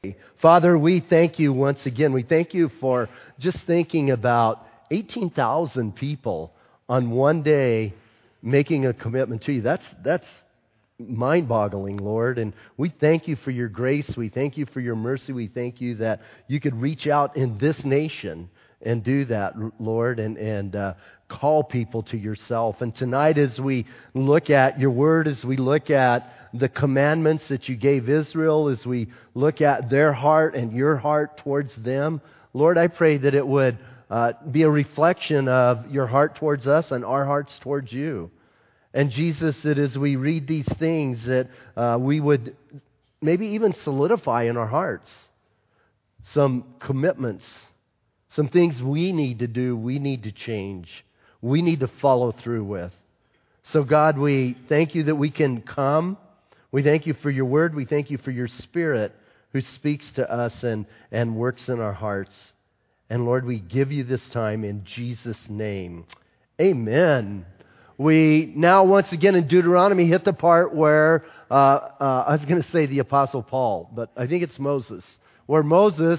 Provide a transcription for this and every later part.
Father, we thank you once again. We thank you for just thinking about 18,000 people on one day making a commitment to you. That's mind-boggling, Lord. And we thank you for your grace. We thank you for your mercy. We thank you that you could reach out in this nation and do that, Lord, and call people to yourself. And tonight as we look at your word, as we look at the commandments that you gave Israel, as we look at their heart and your heart towards them, Lord, I pray that it would be a reflection of your heart towards us and our hearts towards you. And Jesus, that as we read these things, that we would maybe even solidify in our hearts some commitments, some things we need to do, we need to change, we need to follow through with. So God, we thank you that we can come. We thank you for your word. We thank you for your Spirit who speaks to us and works in our hearts. And Lord, we give you this time in Jesus' name. Amen. We now once again in Deuteronomy hit the part where, I was going to say the Apostle Paul, but I think it's Moses. Where Moses,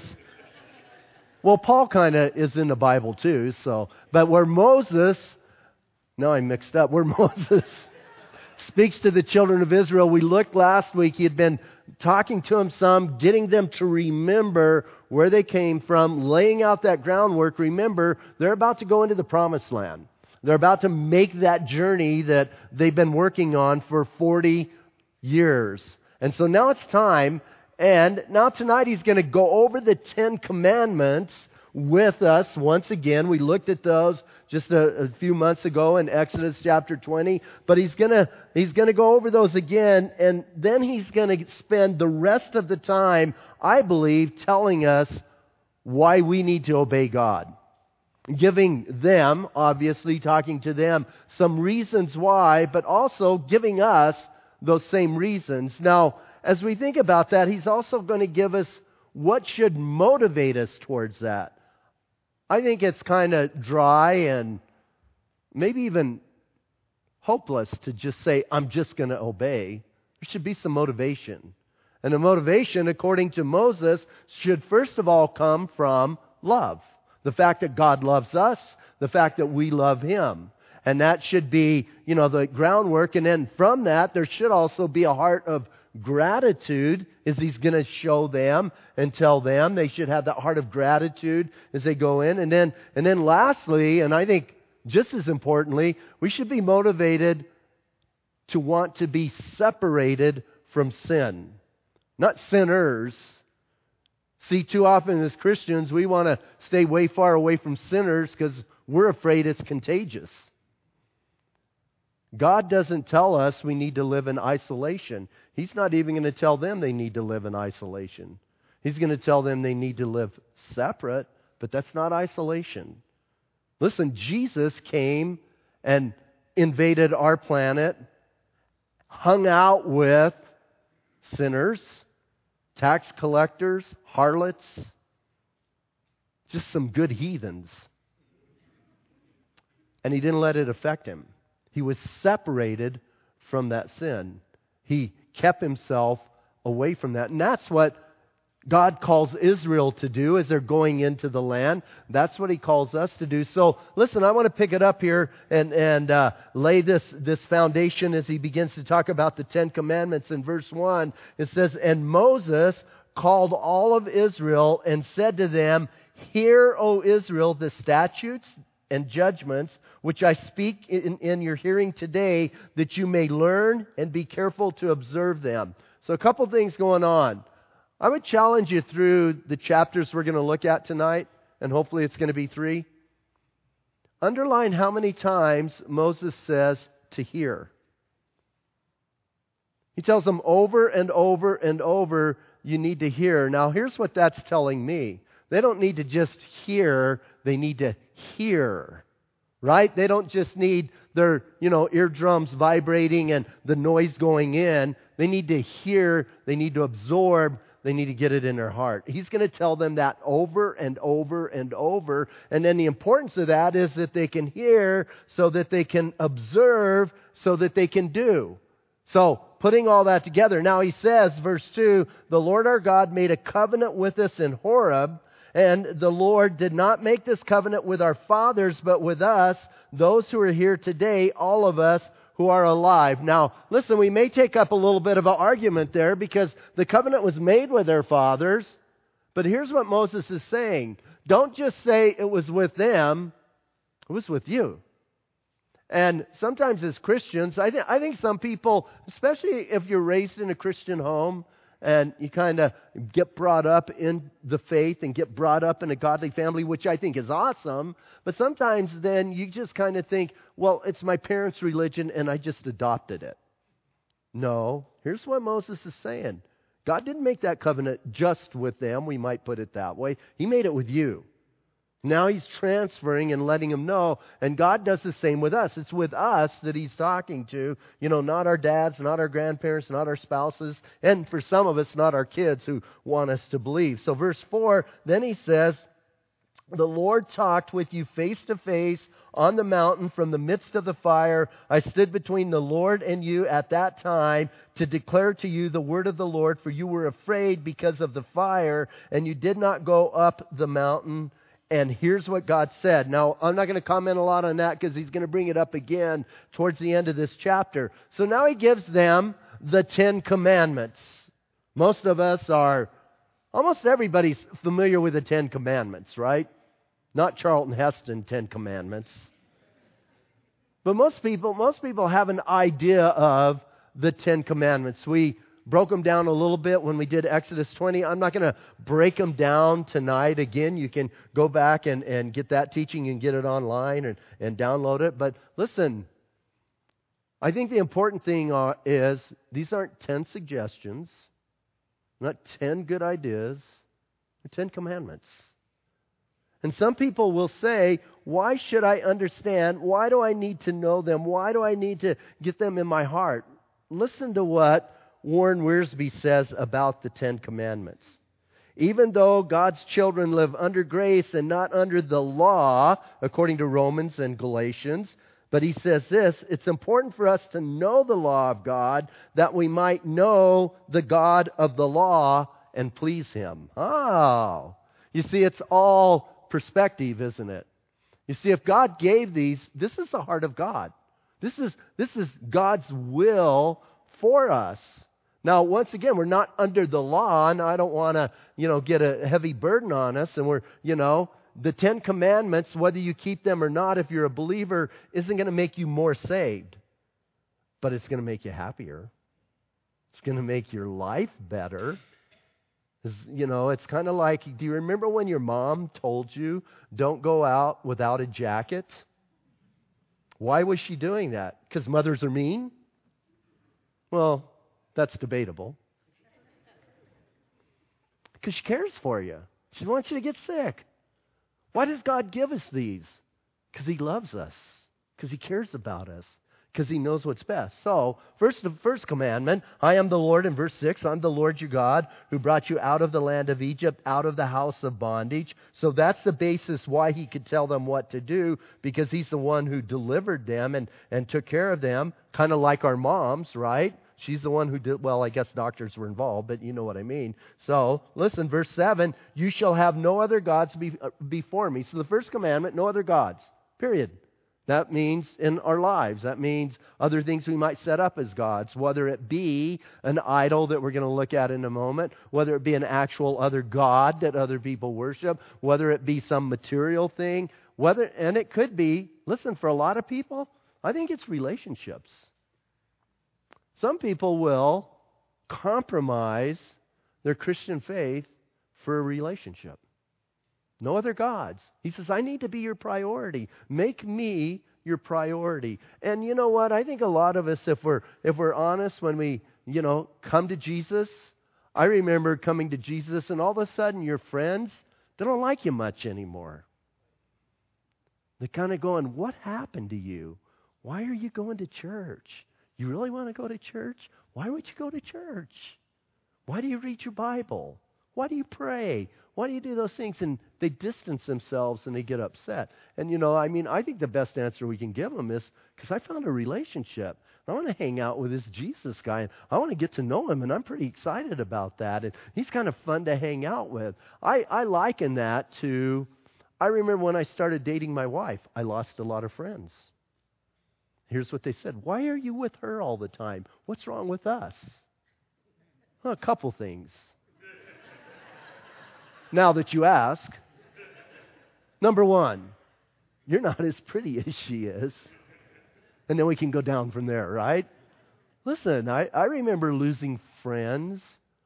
well, Paul kind of is in the Bible too, but where Moses, no, I mixed up, where Moses speaks to the children of Israel. We looked last week, he had been talking to them some, getting them to remember where they came from, laying out that groundwork. Remember, they're about to go into the promised land. They're about to make that journey that they've been working on for 40 years. And so now it's time, and now tonight he's going to go over the 10 Commandments with us once again. We looked at those just a few months ago in Exodus chapter 20, but he's going to go over those again, and then he's going to spend the rest of the time, I believe, telling us why we need to obey God. Giving them, obviously talking to them, some reasons why, but also giving us those same reasons. Now, as we think about that, he's also going to give us what should motivate us towards that. I think it's kind of dry and maybe even hopeless to just say, I'm just going to obey. There should be some motivation. And the motivation, according to Moses, should first of all come from love. The fact that God loves us, the fact that we love Him. And that should be, the groundwork. And then from that, there should also be a heart of gratitude as He's going to show them and tell them. They should have that heart of gratitude as they go in. And then lastly, and I think just as importantly, we should be motivated to want to be separated from sin. Not sinners. See, too often as Christians, we want to stay way far away from sinners because we're afraid it's contagious. God doesn't tell us we need to live in isolation. He's not even going to tell them they need to live in isolation. He's going to tell them they need to live separate, but that's not isolation. Listen, Jesus came and invaded our planet, hung out with sinners, tax collectors, harlots, just some good heathens. And He didn't let it affect Him. He was separated from that sin. He kept Himself away from that. And that's what God calls Israel to do as they're going into the land. That's what He calls us to do. So listen, I want to pick it up here and lay this foundation as He begins to talk about the 10 Commandments. In verse 1, it says, And Moses called all of Israel and said to them, Hear, O Israel, the statutes and judgments which I speak in your hearing today, that you may learn and be careful to observe them. So a couple things going on. I would challenge you through the chapters we're going to look at tonight, and hopefully it's going to be 3. Underline how many times Moses says to hear. He tells them over and over and over, you need to hear. Now here's what that's telling me. They don't need to just hear, they need to hear. Right? They don't just need their, eardrums vibrating and the noise going in. They need to hear, they need to absorb, they need to get it in their heart. He's going to tell them that over and over and over. And then the importance of that is that they can hear so that they can observe so that they can do. So putting all that together, now he says, verse 2, the Lord our God made a covenant with us in Horeb, and the Lord did not make this covenant with our fathers, but with us, those who are here today, all of us who are alive. Now, listen, we may take up a little bit of an argument there because the covenant was made with their fathers, but here's what Moses is saying. Don't just say it was with them, it was with you. And sometimes as Christians, I think some people, especially if you're raised in a Christian home and you kind of get brought up in the faith and get brought up in a godly family, which I think is awesome, but sometimes then you just kind of think, well, it's my parents' religion and I just adopted it. No, here's what Moses is saying. God didn't make that covenant just with them, we might put it that way. He made it with you. Now he's transferring and letting them know, and God does the same with us. It's with us that he's talking to, not our dads, not our grandparents, not our spouses, and for some of us, not our kids who want us to believe. So verse 4, then he says, the Lord talked with you face to face on the mountain from the midst of the fire. I stood between the Lord and you at that time to declare to you the word of the Lord, for you were afraid because of the fire, and you did not go up the mountain. And here's what God said. Now, I'm not going to comment a lot on that because he's going to bring it up again towards the end of this chapter. So now he gives them the 10 Commandments. Almost everybody's familiar with the 10 Commandments, right? Not Charlton Heston 10 Commandments. But most people have an idea of the 10 Commandments. We broke them down a little bit when we did Exodus 20. I'm not going to break them down tonight. Again, you can go back and get that teaching and get it online and download it. But listen, I think the important thing is these aren't 10 suggestions, not 10 good ideas. They're 10 commandments. And some people will say, why should I understand? Why do I need to know them? Why do I need to get them in my heart? Listen to what Warren Wiersbe says about the 10 Commandments. Even though God's children live under grace and not under the law, according to Romans and Galatians, but he says this, it's important for us to know the law of God that we might know the God of the law and please Him. Oh, you see, it's all perspective, isn't it? You see, if God gave these, this is the heart of God. This is God's will for us. Now, once again, we're not under the law, and I don't want to, get a heavy burden on us. And we're, the 10 Commandments, whether you keep them or not, if you're a believer, isn't going to make you more saved. But it's going to make you happier. It's going to make your life better. It's kind of like, do you remember when your mom told you, don't go out without a jacket? Why was she doing that? Because mothers are mean? Well, that's debatable. Because she cares for you. She wants you to get sick. Why does God give us these? Because He loves us. Because He cares about us. Because He knows what's best. So, the first commandment, I am the Lord, in verse 6, I'm the Lord your God who brought you out of the land of Egypt, out of the house of bondage. So that's the basis why He could tell them what to do, because He's the one who delivered them and took care of them, kind of like our moms, right? She's the one who did, well, I guess doctors were involved, but you know what I mean. So, listen, verse 7, you shall have no other gods before me. So the first commandment, no other gods, period. That means in our lives. That means other things we might set up as gods, whether it be an idol that we're going to look at in a moment, whether it be an actual other god that other people worship, whether it be some material thing, and it could be, listen, for a lot of people, I think it's relationships. Some people will compromise their Christian faith for a relationship. No other gods. He says, I need to be your priority. Make me your priority. And you know what? I think a lot of us, if we're honest, when we, come to Jesus, I remember coming to Jesus and all of a sudden your friends, they don't like you much anymore. They're kind of going, what happened to you? Why are you going to church? You really want to go to church? Why would you go to church? Why do you read your Bible? Why do you pray? Why do you do those things? And they distance themselves and they get upset. And I think the best answer we can give them is, because I found a relationship. I want to hang out with this Jesus guy, and I want to get to know him, and I'm pretty excited about that. And he's kind of fun to hang out with. I liken that to, I remember when I started dating my wife, I lost a lot of friends. Here's what they said. Why are you with her all the time? What's wrong with us? Well, a couple things. Now that you ask. Number one, you're not as pretty as she is. And then we can go down from there, right? Listen, I remember losing friends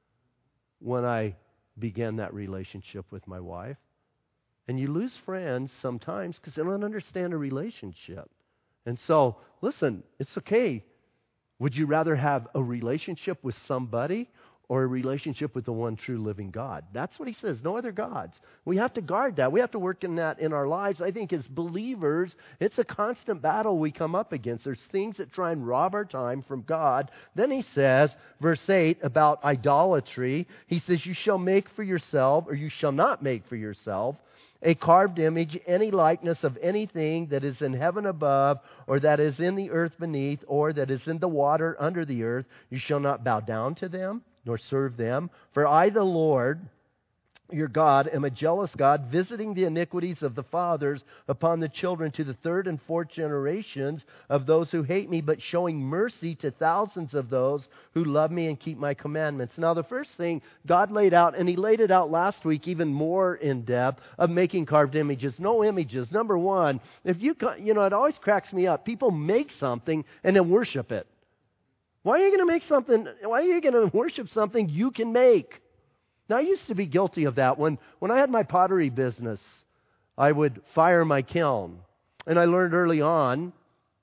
when I began that relationship with my wife. And you lose friends sometimes because they don't understand a relationship. And so, listen, it's okay. Would you rather have a relationship with somebody or a relationship with the one true living God? That's what he says, no other gods. We have to guard that. We have to work in that in our lives. I think as believers, it's a constant battle we come up against. There's things that try and rob our time from God. Then he says, verse 8, about idolatry, he says, you shall make for yourself, or you shall not make for yourself, a carved image, any likeness of anything that is in heaven above, or that is in the earth beneath, or that is in the water under the earth. You shall not bow down to them, nor serve them. For I, the Lord, your God, am a jealous God, visiting the iniquities of the fathers upon the children to the third and fourth generations of those who hate me, but showing mercy to thousands of those who love me and keep my commandments. Now, the first thing God laid out, and he laid it out last week even more in depth, of making carved images. No images. Number one, if it always cracks me up. People make something and then worship it. Why are you going to make something? Why are you going to worship something you can make? Now, I used to be guilty of that. When I had my pottery business, I would fire my kiln. And I learned early on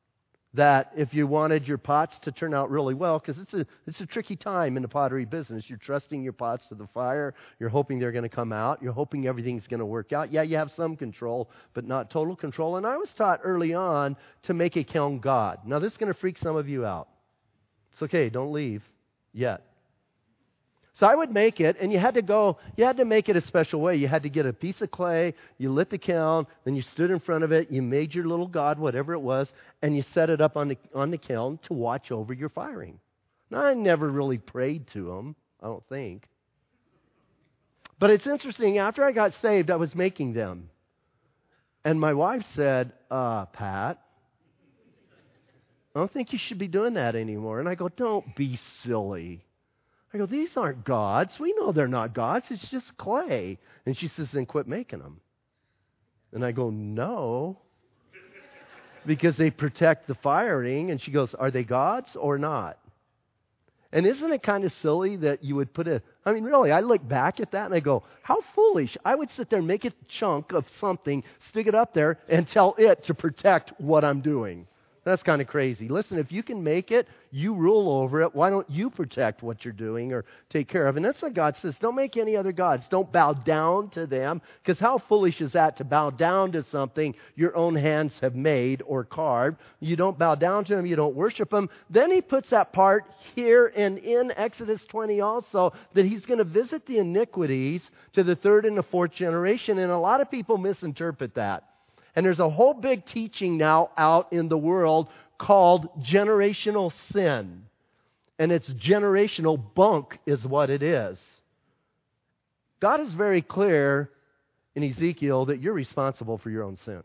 that if you wanted your pots to turn out really well, because it's a tricky time in the pottery business. You're trusting your pots to the fire. You're hoping they're going to come out. You're hoping everything's going to work out. Yeah, you have some control, but not total control. And I was taught early on to make a kiln god. Now, this is going to freak some of you out. It's okay. Don't leave yet. So I would make it, and you had to make it a special way. You had to get a piece of clay, you lit the kiln, then you stood in front of it, you made your little god, whatever it was, and you set it up on the kiln to watch over your firing. Now, I never really prayed to him, I don't think. But it's interesting, after I got saved, I was making them. And my wife said, Pat, I don't think you should be doing that anymore. And I go, don't be silly. I go, these aren't gods. We know they're not gods. It's just clay. And she says, then quit making them. And I go, no. Because they protect the firing. And she goes, are they gods or not? And isn't it kind of silly that you would really, I look back at that and I go, how foolish. I would sit there and make a chunk of something, stick it up there, and tell it to protect what I'm doing. That's kind of crazy. Listen, if you can make it, you rule over it. Why don't you protect what you're doing or take care of? And that's what God says. Don't make any other gods. Don't bow down to them. Because how foolish is that to bow down to something your own hands have made or carved? You don't bow down to them. You don't worship them. Then he puts that part here and in Exodus 20 also, that he's going to visit the iniquities to the third and the fourth generation. And a lot of people misinterpret that. And there's a whole big teaching now out in the world called generational sin. And it's generational bunk is what it is. God is very clear in Ezekiel that you're responsible for your own sin.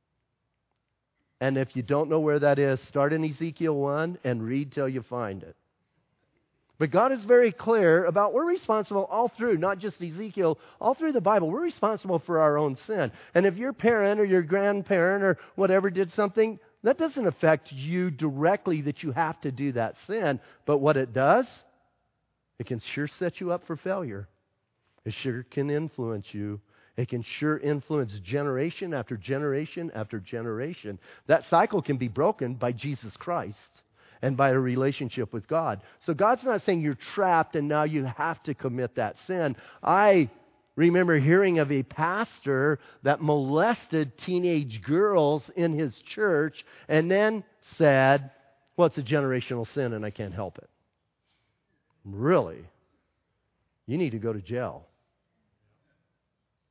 And if you don't know where that is, start in Ezekiel 1 and read till you find it. But God is very clear about we're responsible all through, not just Ezekiel, all through the Bible. We're responsible for our own sin. And if your parent or your grandparent or whatever did something, that doesn't affect you directly that you have to do that sin. But what it does, it can sure set you up for failure. It sure can influence you. It can sure influence generation after generation after generation. That cycle can be broken by Jesus Christ and by a relationship with God. So God's not saying you're trapped and now you have to commit that sin. I remember hearing of a pastor that molested teenage girls in his church and then said, well, it's a generational sin and I can't help it. Really? You need to go to jail.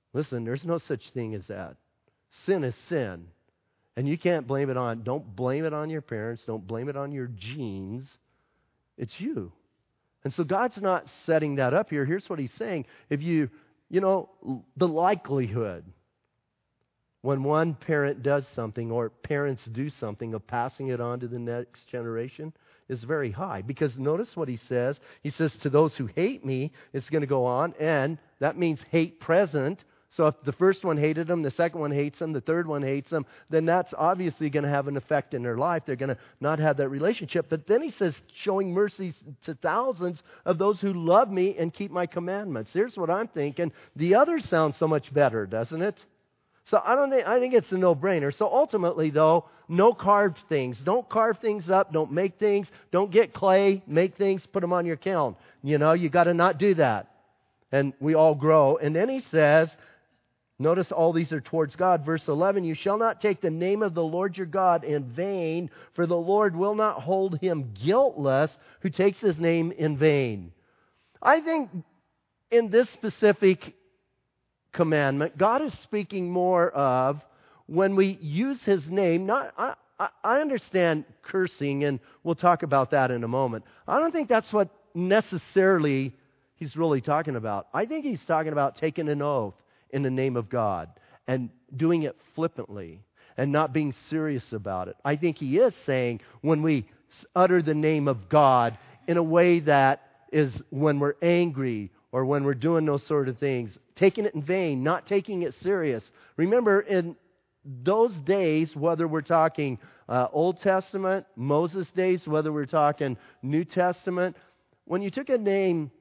Listen, there's no such thing as that. Sin is sin. And you can't blame it on, don't blame it on your parents. Don't blame it on your genes. It's you. And so God's not setting that up here. Here's what he's saying. If you know, the likelihood when one parent does something or parents do something of passing it on to the next generation is very high. Because notice what he says. He says, to those who hate me, it's going to go on, and that means hate present. So if the first one hated them, the second one hates them, the third one hates them, then that's obviously going to have an effect in their life. They're going to not have that relationship. But then he says, showing mercy to thousands of those who love me and keep my commandments. Here's what I'm thinking. The other sounds so much better, doesn't it? So I think it's a no-brainer. So ultimately, though, no carved things. Don't carve things up. Don't make things. Don't get clay. Make things. Put them on your kiln. You got to not do that. And we all grow. And then he says, notice all these are towards God. Verse 11, you shall not take the name of the Lord your God in vain, for the Lord will not hold him guiltless who takes his name in vain. I think in this specific commandment, God is speaking more of when we use his name. I understand cursing, and we'll talk about that in a moment. I don't think that's what necessarily he's really talking about. I think he's talking about taking an oath in the name of God and doing it flippantly and not being serious about it. I think he is saying when we utter the name of God in a way that is when we're angry or when we're doing those sort of things, taking it in vain, not taking it serious. Remember, in those days, whether we're talking Old Testament, Moses' days, whether we're talking New Testament, when you took a name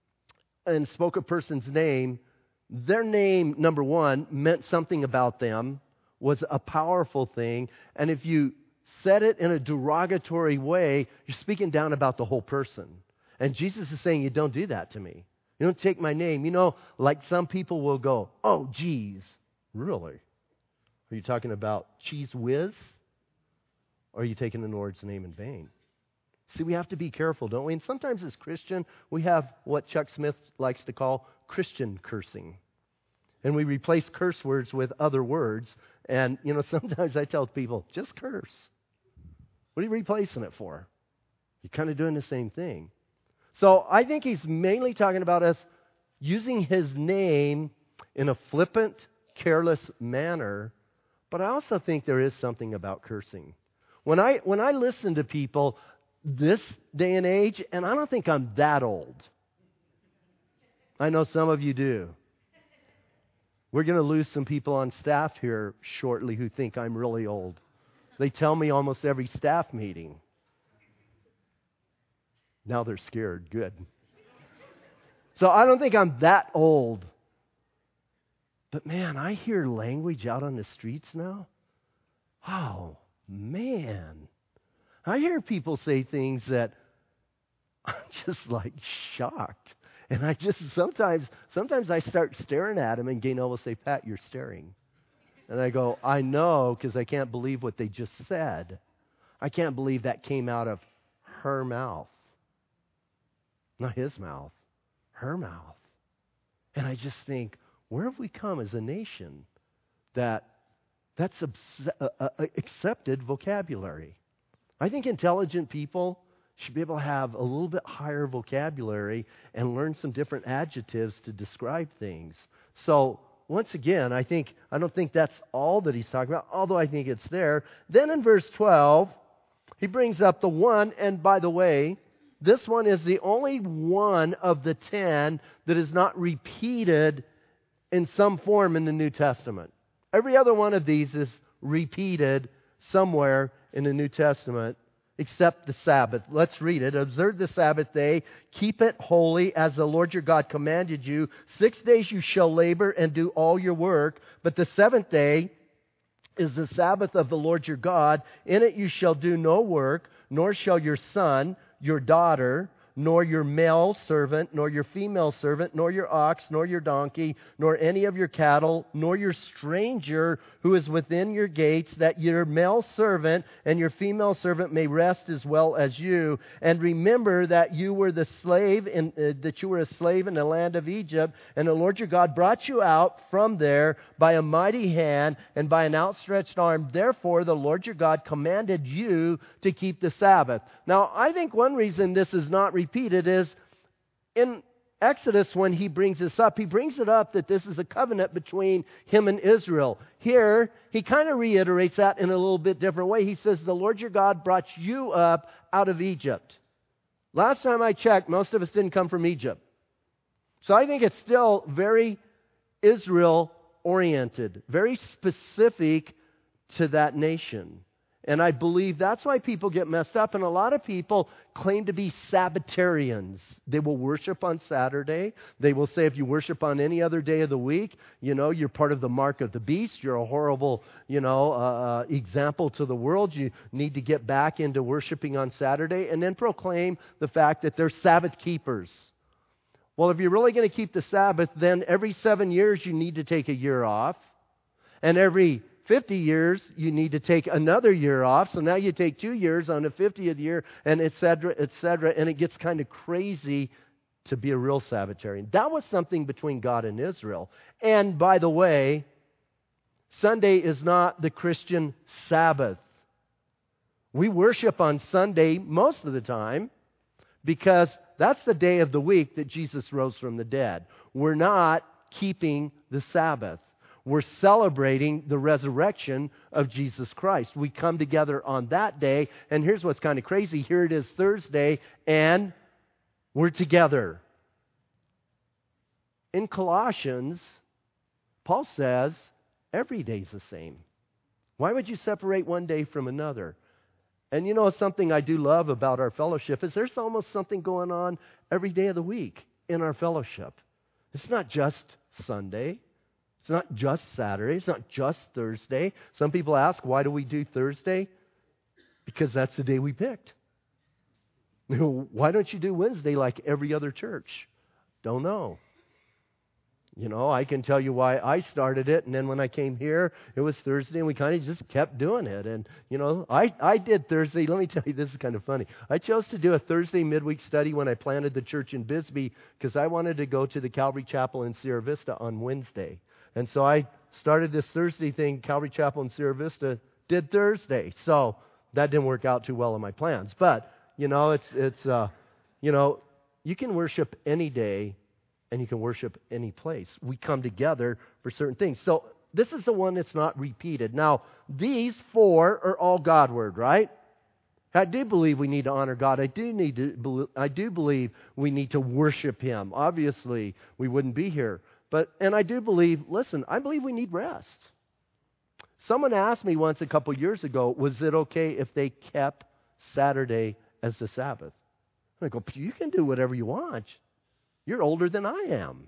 and spoke a person's name, their name, number one, meant something about them, was a powerful thing, and if you said it in a derogatory way, you're speaking down about the whole person. And Jesus is saying, you don't do that to me. You don't take my name. Like some people will go, oh, geez. Really? Are you talking about cheese whiz? Or are you taking the Lord's name in vain? See, we have to be careful, don't we? And sometimes as Christian, we have what Chuck Smith likes to call Christian cursing. And we replace curse words with other words. And, sometimes I tell people, just curse. What are you replacing it for? You're kind of doing the same thing. So I think he's mainly talking about us using his name in a flippant, careless manner. But I also think there is something about cursing. When I listen to people this day and age, and I don't think I'm that old. I know some of you do. We're going to lose some people on staff here shortly who think I'm really old. They tell me almost every staff meeting. Now they're scared. Good. So I don't think I'm that old. But man, I hear language out on the streets now. Oh, man. I hear people say things that I'm just like shocked. And I just sometimes I start staring at them, and Gaynell will say, Pat, you're staring. And I go, I know, because I can't believe what they just said. I can't believe that came out of her mouth. Not his mouth, her mouth. And I just think, where have we come as a nation that's accepted vocabulary? I think intelligent people should be able to have a little bit higher vocabulary and learn some different adjectives to describe things. So, once again, I don't think that's all that he's talking about, although I think it's there. Then in verse 12, he brings up the one, and by the way, this one is the only one of the 10 that is not repeated in some form in the New Testament. Every other one of these is repeated somewhere in the New Testament, except the Sabbath. Let's read it. Observe the Sabbath day. Keep it holy as the Lord your God commanded you. 6 days you shall labor and do all your work. But the seventh day is the Sabbath of the Lord your God. In it you shall do no work, nor shall your son, your daughter, nor your male servant, nor your female servant, nor your ox, nor your donkey, nor any of your cattle, nor your stranger who is within your gates, that your male servant and your female servant may rest as well as you. And remember that you were a slave in the land of Egypt, and the Lord your God brought you out from there by a mighty hand and by an outstretched arm. Therefore, the Lord your God commanded you to keep the Sabbath. Now, I think one reason this is not repeated is in Exodus, when he brings this up, he brings it up that this is a covenant between him and Israel. Here, he kind of reiterates that in a little bit different way. He says, the Lord your God brought you up out of Egypt. Last time I checked, most of us didn't come from Egypt. So I think it's still very Israel-oriented, very specific to that nation. And I believe that's why people get messed up. And a lot of people claim to be Sabbatarians. They will worship on Saturday. They will say if you worship on any other day of the week, you're part of the mark of the beast. You're a horrible, example to the world. You need to get back into worshiping on Saturday. And then proclaim the fact that they're Sabbath keepers. Well, if you're really going to keep the Sabbath, then every 7 years you need to take a year off. And every 50 years, you need to take another year off. So now you take 2 years on the 50th year, and et cetera, and it gets kind of crazy to be a real Sabbatarian. That was something between God and Israel. And by the way, Sunday is not the Christian Sabbath. We worship on Sunday most of the time because that's the day of the week that Jesus rose from the dead. We're not keeping the Sabbath. We're celebrating the resurrection of Jesus Christ. We come together on that day, and here's what's kind of crazy. Here it is Thursday, and we're together. In Colossians, Paul says every day's the same. Why would you separate one day from another? And something I do love about our fellowship is there's almost something going on every day of the week in our fellowship. It's not just Sunday. It's not just Saturday. It's not just Thursday. Some people ask, why do we do Thursday? Because that's the day we picked. Why don't you do Wednesday like every other church? Don't know. I can tell you why I started it, and then when I came here, it was Thursday, and we kind of just kept doing it. And, I did Thursday. Let me tell you, this is kind of funny. I chose to do a Thursday midweek study when I planted the church in Bisbee because I wanted to go to the Calvary Chapel in Sierra Vista on Wednesday. And so I started this Thursday thing. Calvary Chapel in Sierra Vista did Thursday. So that didn't work out too well in my plans. But, you can worship any day and you can worship any place. We come together for certain things. So this is the one that's not repeated. Now, these 4 are all God-word, right? I do believe we need to honor God. I do believe we need to worship Him. Obviously, we wouldn't be here. And I do believe, I believe we need rest. Someone asked me once a couple years ago, was it okay if they kept Saturday as the Sabbath? And I go, you can do whatever you want. You're older than I am.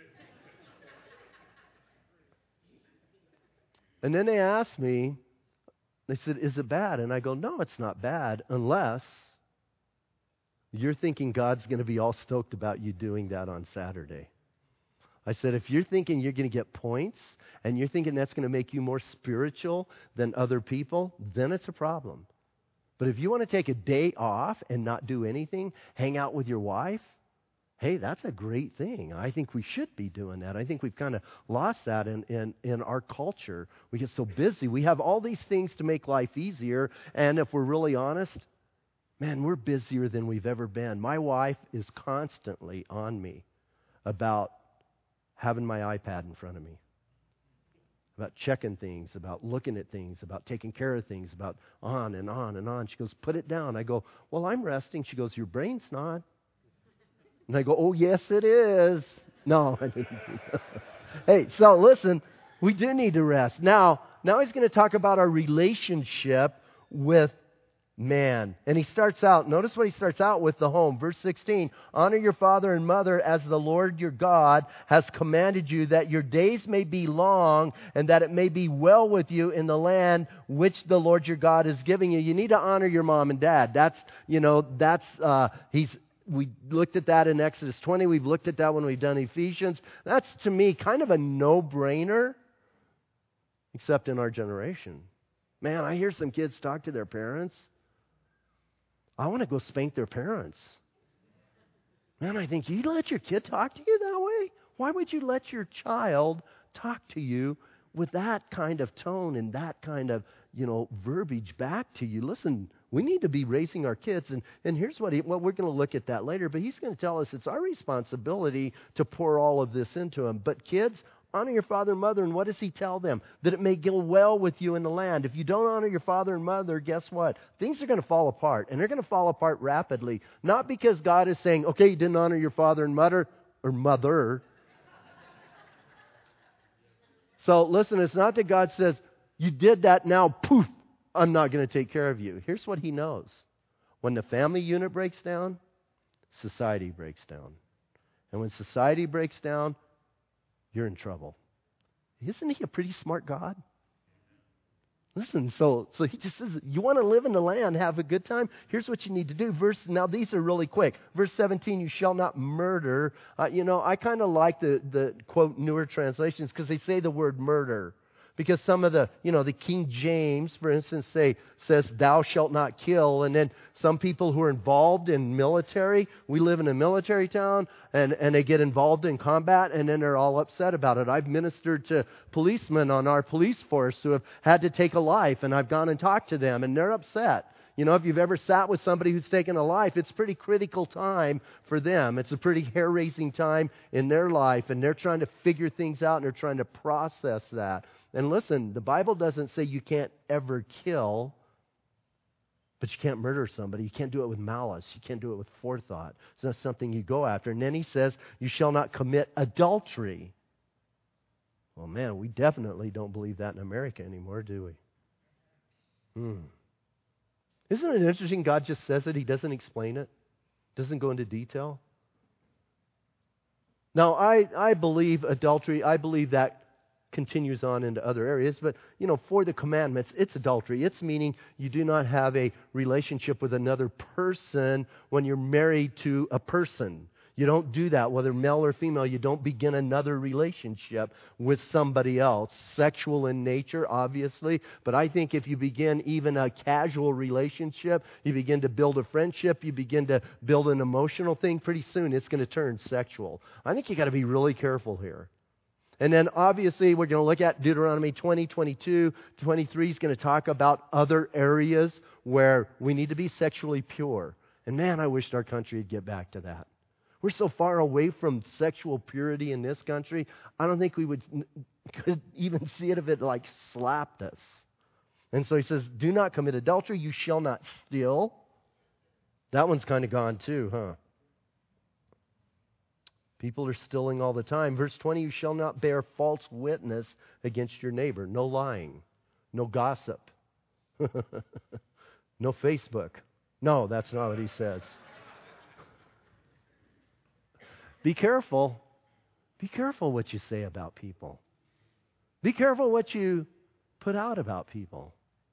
And then they asked me, they said, is it bad? And I go, no, it's not bad unless you're thinking God's going to be all stoked about you doing that on Saturday. I said, if you're thinking you're going to get points and you're thinking that's going to make you more spiritual than other people, then it's a problem. But if you want to take a day off and not do anything, hang out with your wife, hey, that's a great thing. I think we should be doing that. I think we've kind of lost that in our culture. We get so busy. We have all these things to make life easier. And if we're really honest, man, we're busier than we've ever been. My wife is constantly on me about having my iPad in front of me, about checking things, about looking at things, about taking care of things, about on and on and on. She goes, put it down. I go, well, I'm resting. She goes, your brain's not. And I go, oh, yes, it is. No, I didn't. Hey, so listen, we do need to rest. Now he's going to talk about our relationship with man. And he starts out, notice what he starts out with, the home. Verse 16, honor your father and mother as the Lord your God has commanded you, that your days may be long and that it may be well with you in the land which the Lord your God is giving you. You need to honor your mom and dad. we looked at that in Exodus 20. We've looked at that when we've done Ephesians. That's, to me, kind of a no-brainer, except in our generation. Man, I hear some kids talk to their parents. I want to go spank their parents. Man, I think, you let your kid talk to you that way? Why would you let your child talk to you with that kind of tone and that kind of, verbiage back to you? Listen, we need to be raising our kids. And here's what we're going to look at that later, but he's going to tell us it's our responsibility to pour all of this into them. But kids, honor your father and mother. And what does he tell them? That it may go well with you in the land. If you don't honor your father and mother, guess what? Things are going to fall apart. And they're going to fall apart rapidly. Not because God is saying, okay, you didn't honor your father and mother. So listen, it's not that God says, you did that, now poof, I'm not going to take care of you. Here's what he knows. When the family unit breaks down, society breaks down. And when society breaks down, you're in trouble. Isn't he a pretty smart God? Listen, so he just says, you want to live in the land, have a good time? Here's what you need to do. Now these are really quick. Verse 17, you shall not murder. I kind of like the quote newer translations because they say the word murder. Because some of the King James, for instance, says, thou shalt not kill. And then some people who are involved in military, we live in a military town, and they get involved in combat, and then they're all upset about it. I've ministered to policemen on our police force who have had to take a life, and I've gone and talked to them, and they're upset. If you've ever sat with somebody who's taken a life, it's a pretty critical time for them. It's a pretty hair-raising time in their life, and they're trying to figure things out, and they're trying to process that. And listen, the Bible doesn't say you can't ever kill, but you can't murder somebody. You can't do it with malice. You can't do it with forethought. It's not something you go after. And then he says, you shall not commit adultery. Well, man, we definitely don't believe that in America anymore, do we? Isn't it interesting God just says it? He doesn't explain it. Doesn't go into detail. Now, I believe adultery, I believe that continues on into other areas, but for the commandments, it's adultery. It's meaning you do not have a relationship with another person when you're married to a person. You don't do that, whether male or female. You don't begin another relationship with somebody else. Sexual in nature, obviously, but I think if you begin even a casual relationship, you begin to build a friendship, you begin to build an emotional thing, pretty soon it's going to turn sexual. I think you got to be really careful here. And then obviously we're going to look at Deuteronomy 20, 22, 23 is going to talk about other areas where we need to be sexually pure. And man, I wish our country would get back to that. We're so far away from sexual purity in this country, I don't think we could even see it if it slapped us. And so he says, do not commit adultery, you shall not steal. That one's kind of gone too, huh? People are stealing all the time. Verse 20, you shall not bear false witness against your neighbor. No lying. No gossip. No Facebook. No, that's not what he says. Be careful. Be careful what you say about people. Be careful what you put out about people.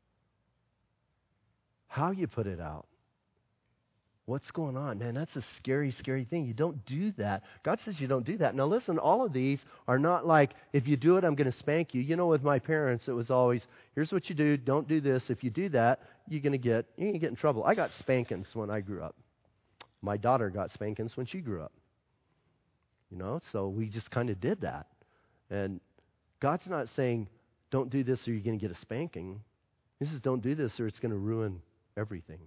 How you put it out. What's going on? Man, that's a scary, scary thing. You don't do that. God says you don't do that. Now listen, all of these are not like, if you do it, I'm going to spank you. With my parents, it was always, here's what you do, don't do this. If you do that, you're going to get in trouble. I got spankings when I grew up. My daughter got spankings when she grew up. So we just kind of did that. And God's not saying, don't do this or you're going to get a spanking. He says, don't do this or it's going to ruin everything.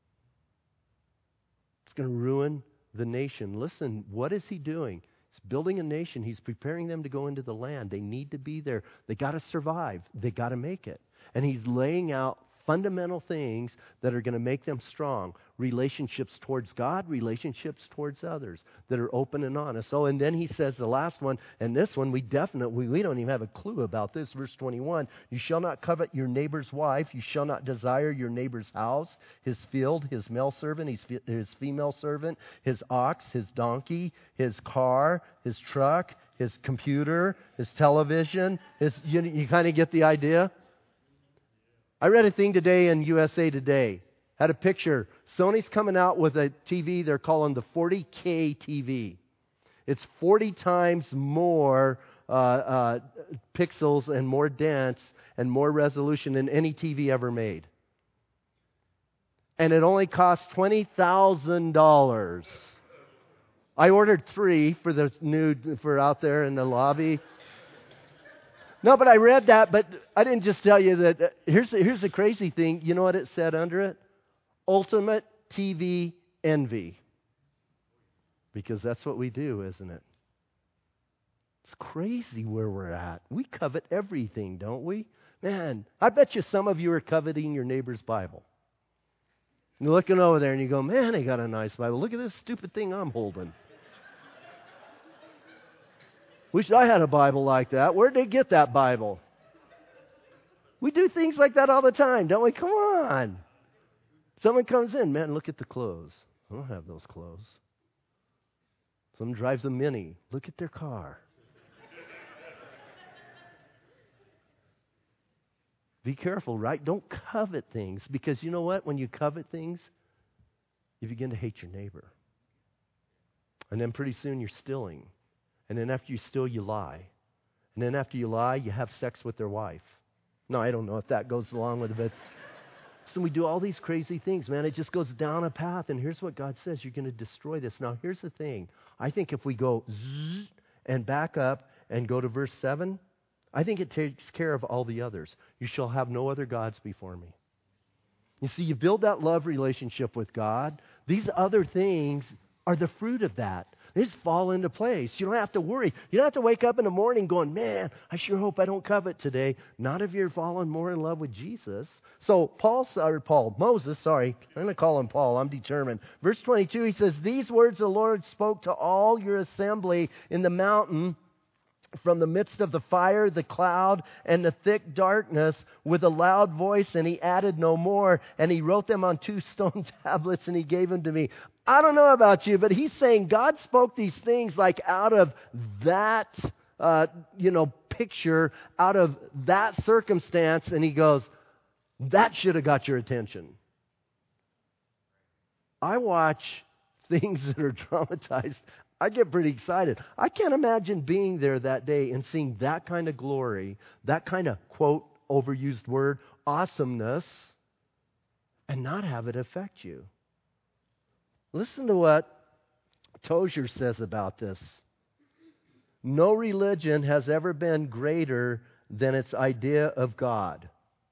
It's going to ruin the nation. Listen, what is he doing? He's building a nation. He's preparing them to go into the land. They need to be there. They got to survive. They got to make it. And he's laying out fundamental things that are going to make them strong. Relationships towards God, relationships towards others that are open and honest. So, and then he says the last one, and this one we don't even have a clue about this. Verse 21, you shall not covet your neighbor's wife. You shall not desire your neighbor's house, his field, his male servant, his female servant, his ox, his donkey, his car, his truck, his computer, his television. You kind of get the idea? I read a thing today in USA Today. Had a picture. Sony's coming out with a TV they're calling the 40K TV. It's 40 times more pixels and more dense and more resolution than any TV ever made. And it only costs $20,000. I ordered 3 for out there in the lobby. No, but I read that, but I didn't just tell you that. Here's the crazy thing. You know what it said under it? Ultimate TV envy. Because that's what we do, isn't it? It's crazy where we're at. We covet everything, don't we? Man, I bet you some of you are coveting your neighbor's Bible. You're looking over there and you go, man, they got a nice Bible. Look at this stupid thing I'm holding. Wish I had a Bible like that. Where'd they get that Bible? We do things like that all the time, don't we? Come on. Someone comes in, man, look at the clothes. I don't have those clothes. Someone drives a Mini. Look at their car. Be careful, right? Don't covet things, because you know what? When you covet things, you begin to hate your neighbor. And then pretty soon you're stealing. And then after you steal, you lie. And then after you lie, you have sex with their wife. No, I don't know if that goes along with it, but so we do all these crazy things, man. It just goes down a path, and here's what God says. You're going to destroy this. Now, here's the thing. I think if we go zzz and back up and go to verse 7, I think it takes care of all the others. You shall have no other gods before me. You see, you build that love relationship with God. These other things are the fruit of that. They just fall into place. You don't have to worry. You don't have to wake up in the morning going, man, I sure hope I don't covet today. Not if you're falling more in love with Jesus. So Moses, I'm going to call him Paul. I'm determined. Verse 22, he says, these words the Lord spoke to all your assembly in the mountain from the midst of the fire, the cloud, and the thick darkness with a loud voice, and he added no more, and he wrote them on 2 stone tablets, and he gave them to me. I don't know about you, but he's saying God spoke these things like out of that, picture, out of that circumstance, and he goes, that should have got your attention. I watch things that are dramatized. I get pretty excited. I can't imagine being there that day and seeing that kind of glory, that kind of, quote, overused word, awesomeness, and not have it affect you. Listen to what Tozer says about this. No religion has ever been greater than its idea of God.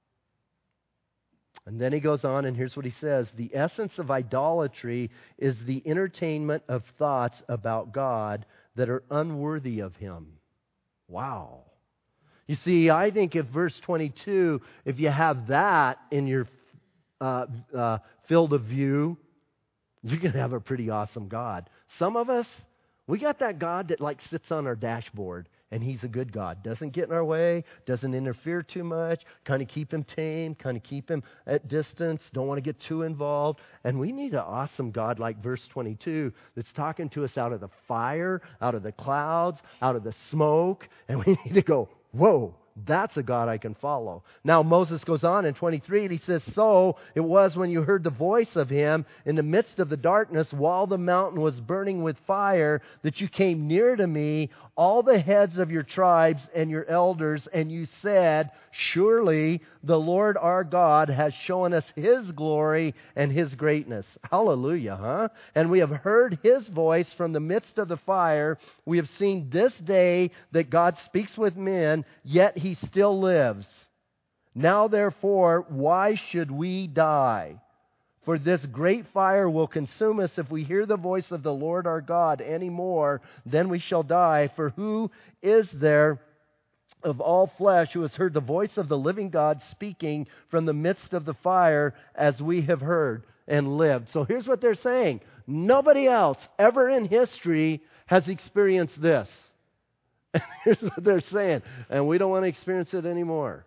And then he goes on, and here's what he says. The essence of idolatry is the entertainment of thoughts about God that are unworthy of Him. Wow. You see, I think if verse 22, if you have that in your field of view, you're going to have a pretty awesome God. Some of us, we got that God that like sits on our dashboard. And He's a good God. Doesn't get in our way, doesn't interfere too much, kind of keep Him tame, kind of keep Him at distance, don't want to get too involved. And we need an awesome God like verse 22 that's talking to us out of the fire, out of the clouds, out of the smoke. And we need to go, whoa, that's a God I can follow. Now Moses goes on in 23 and he says, so it was when you heard the voice of Him in the midst of the darkness while the mountain was burning with fire that you came near to me, all the heads of your tribes and your elders, and you said, surely the Lord our God has shown us His glory and His greatness. Hallelujah, huh? And we have heard His voice from the midst of the fire. We have seen this day that God speaks with men, yet He still lives. Now therefore, why should we die? For this great fire will consume us if we hear the voice of the Lord our God any more, then we shall die. For who is there of all flesh who has heard the voice of the living God speaking from the midst of the fire as we have heard and lived? So here's what they're saying. Nobody else ever in history has experienced this. And here's what they're saying. And we don't want to experience it anymore.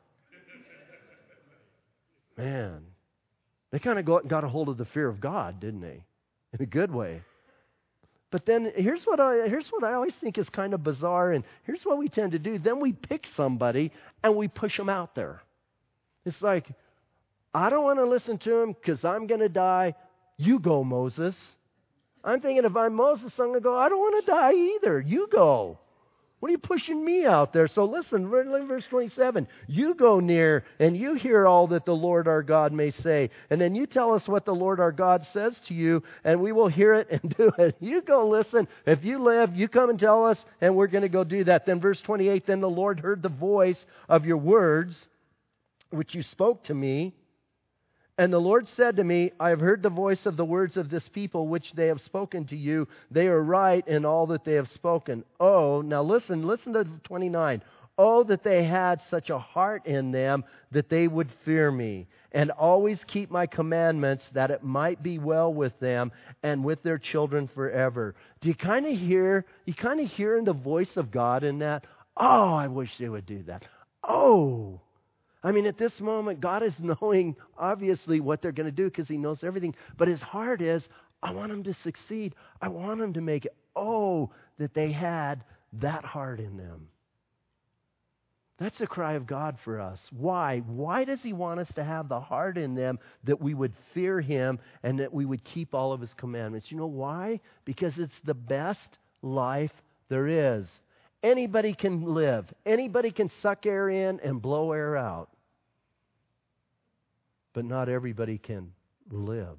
Man. They kind of got a hold of the fear of God, didn't they? In a good way. But then here's what I always think is kind of bizarre, and here's what we tend to do. Then we pick somebody and we push them out there. It's like, I don't want to listen to him because I'm going to die. You go, Moses. I'm thinking if I'm Moses, I'm going to go, I don't want to die either. You go. What are you pushing me out there? So listen, verse 27. You go near and you hear all that the Lord our God may say. And then you tell us what the Lord our God says to you, and we will hear it and do it. You go listen. If you live, you come and tell us, and we're going to go do that. Then verse 28, then the Lord heard the voice of your words, which you spoke to me. And the Lord said to me, I have heard the voice of the words of this people, which they have spoken to you. They are right in all that they have spoken. Oh, now listen to 29. Oh, that they had such a heart in them that they would fear me and always keep my commandments, that it might be well with them and with their children forever. Do you kind of hear in the voice of God in that? Oh, I wish they would do that. Oh, I mean, at this moment, God is knowing, obviously, what they're going to do because He knows everything. But His heart is, I want them to succeed. I want them to make it. Oh, that they had that heart in them. That's the cry of God for us. Why? Why does He want us to have the heart in them that we would fear Him and that we would keep all of His commandments? You know why? Because it's the best life there is. Anybody can live. Anybody can suck air in and blow air out. But not everybody can live.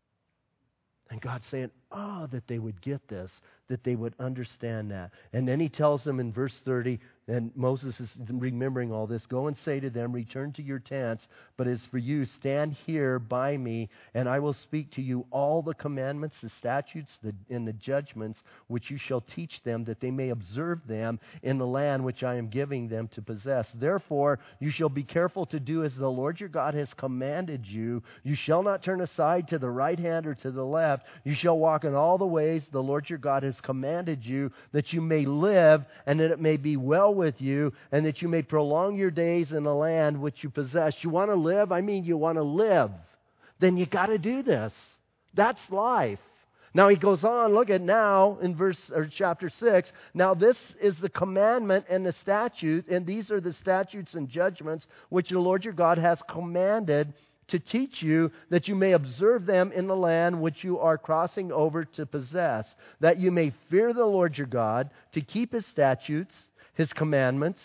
And God's saying, oh, that they would get this, that they would understand that. And then He tells them in verse 30, and Moses is remembering all this, go and say to them, return to your tents, but as for you, stand here by me, and I will speak to you all the commandments, the statutes, and the judgments, which you shall teach them, that they may observe them in the land which I am giving them to possess. Therefore, you shall be careful to do as the Lord your God has commanded you. You shall not turn aside to the right hand or to the left. You shall walk in all the ways the Lord your God has commanded you, that you may live, and that it may be well with you, and that you may prolong your days in the land which you possess. You want to live? I mean, you want to live. Then you got to do this. That's life. Now he goes on, look at now in chapter 6. Now this is the commandment and the statute, and these are the statutes and judgments which the Lord your God has commanded to teach you, that you may observe them in the land which you are crossing over to possess, that you may fear the Lord your God, to keep His statutes, His commandments,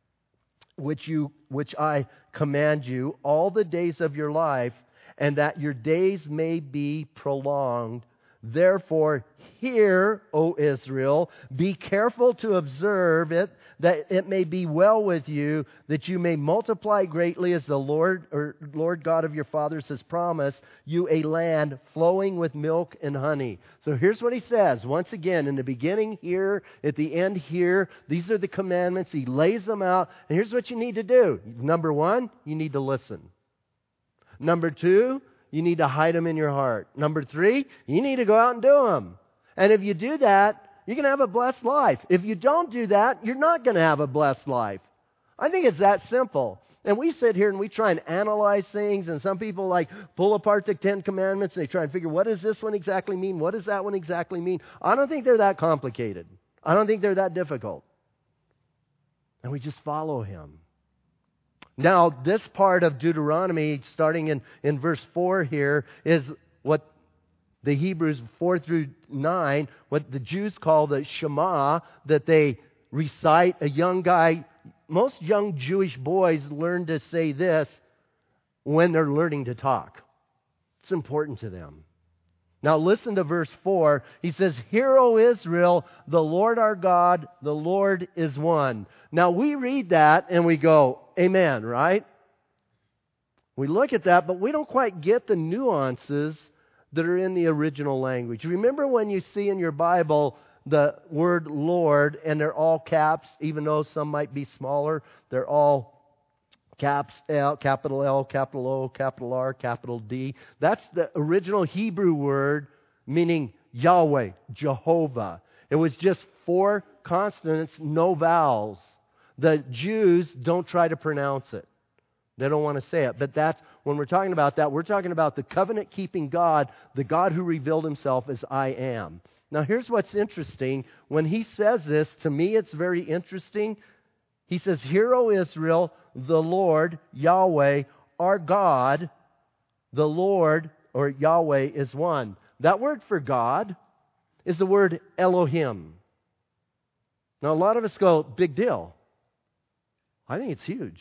which I command you all the days of your life, and that your days may be prolonged. Therefore, hear, O Israel, be careful to observe it, that it may be well with you, that you may multiply greatly as the Lord God of your fathers has promised you, a land flowing with milk and honey. So here's what He says. Once again, in the beginning here, at the end here, these are the commandments. He lays them out. And here's what you need to do. Number one, you need to listen. Number two, you need to hide them in your heart. Number three, you need to go out and do them. And if you do that, you're going to have a blessed life. If you don't do that, you're not going to have a blessed life. I think it's that simple. And we sit here and we try and analyze things, and some people pull apart the 10 Commandments and they try and figure, what does this one exactly mean? What does that one exactly mean? I don't think they're that complicated. I don't think they're that difficult. And we just follow Him. Now, this part of Deuteronomy, starting in verse 4 here, is what the Hebrews 4 through 9, what the Jews call the Shema, that they recite. A young guy, most young Jewish boys learn to say this when they're learning to talk. It's important to them. Now listen to verse 4. He says, Hear, O Israel, the Lord our God, the Lord is one. Now we read that and we go, Amen, right? We look at that, but we don't quite get the nuances that are in the original language. Remember when you see in your Bible the word Lord, and they're all caps, even though some might be smaller, they're all caps, capital L, capital O, capital R, capital D. That's the original Hebrew word meaning Yahweh, Jehovah. It was just 4 consonants, no vowels. The Jews don't try to pronounce it. They don't want to say it. But that's, when we're talking about that, we're talking about the covenant-keeping God, the God who revealed Himself as I am. Now here's what's interesting. When He says this, to me it's very interesting. He says, Hear, O Israel, the Lord, Yahweh, our God, the Lord, or Yahweh, is one. That word for God is the word Elohim. Now, a lot of us go, big deal. I think it's huge.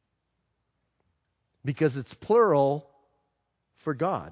Because it's plural for God.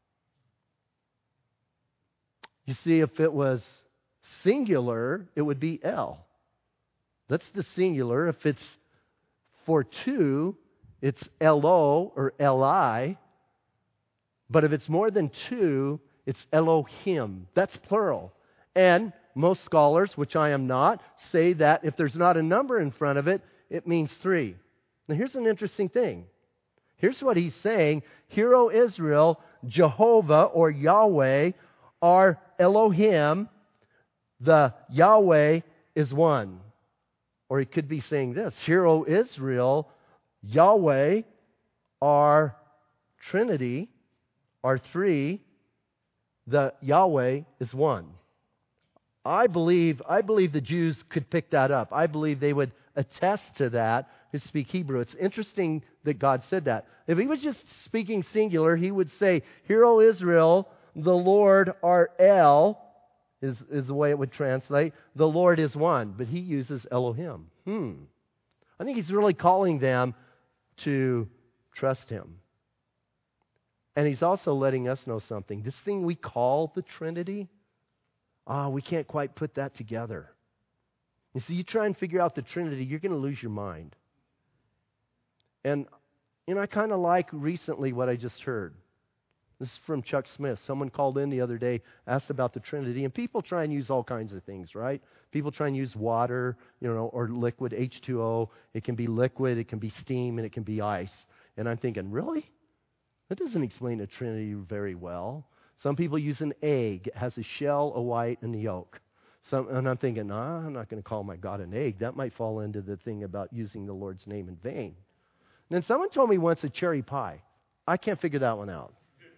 You see, if it was singular, it would be El. That's the singular. If it's for two, it's Elo or Eli. But if it's more than two, it's Elohim. That's plural. And most scholars, which I am not, say that if there's not a number in front of it, it means three. Now here's an interesting thing. Here's what he's saying. Hear, O Israel, Jehovah or Yahweh are Elohim. The Yahweh is one. Or he could be saying this. Hear, O Israel, Yahweh are Trinity, are three. The Yahweh is one. I believe the Jews could pick that up. I believe they would attest to that who speak Hebrew. It's interesting that God said that. If he was just speaking singular, he would say, Hear, O Israel, the Lord our El, is the way it would translate. The Lord is one. But he uses Elohim. I think he's really calling them to trust him. And he's also letting us know something. This thing we call the Trinity, we can't quite put that together. You see, you try and figure out the Trinity, you're going to lose your mind. And, I kind of like recently what I just heard. This is from Chuck Smith. Someone called in the other day, asked about the Trinity, and people try and use all kinds of things, right? People try and use water, or liquid, H2O. It can be liquid, it can be steam, and it can be ice. And I'm thinking, really? That doesn't explain the Trinity very well. Some people use an egg. It has a shell, a white, and a yolk. And I'm thinking, I'm not going to call my God an egg. That might fall into the thing about using the Lord's name in vain. And then someone told me once a cherry pie. I can't figure that one out.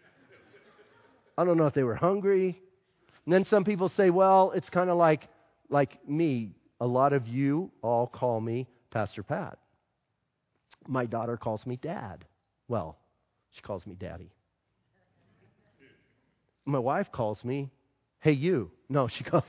I don't know if they were hungry. And then some people say, well, it's kind of like me. A lot of you all call me Pastor Pat. My daughter calls me Dad. Well, she calls me Daddy. My wife calls me, hey, you. No, she calls